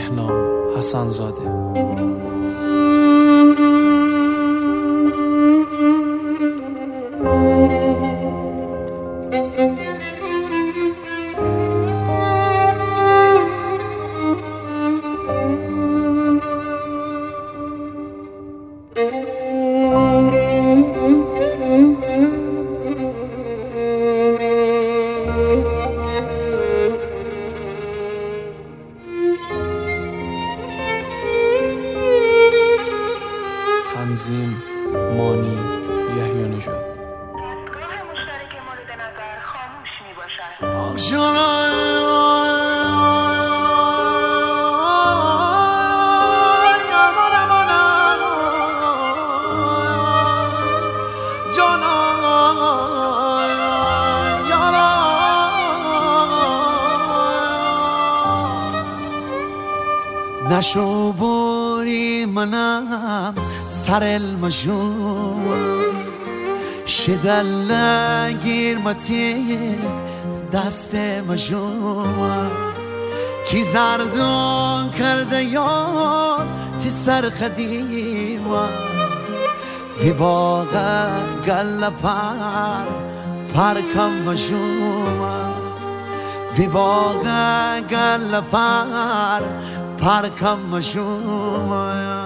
بهنام حسن‌زاده. تنظیم مانی یحیی نژاد. دستگاه مشترک مورد نظر خاموش میباشد. نشو بوری منم سر المجون شدل گیرمتی دست مجون کی زردون کرده یار تی سر خدیما وی باغ گل پر کم مجون وی باغ گل پر کم مجون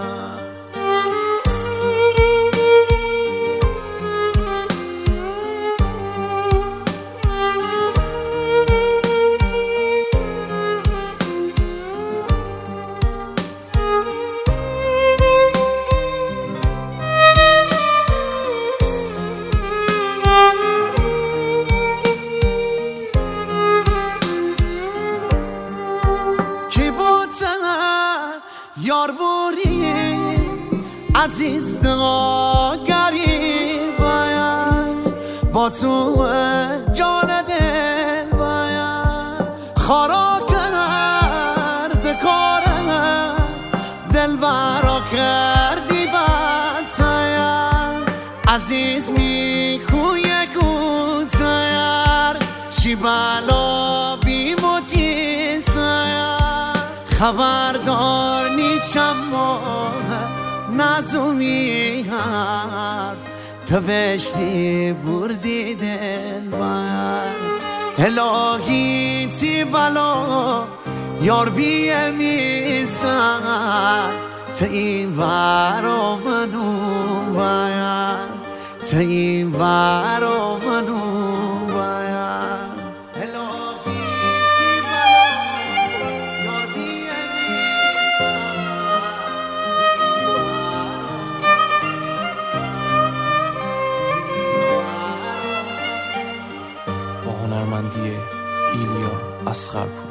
یار بوری عزیز داگری باید با تو جان دل باید خارا کرد کارم دل برا کردی بدتاید عزیز میکوی کوتایر چی بلا بیموتی ساید خبردار نیچم نزومی حرف تو بشتی بردی دل باید الهی تی بلا یار بیمیسن تا این ورا منو باید تا این ورا منو باید هنرمندی ایلیا اصغرپور.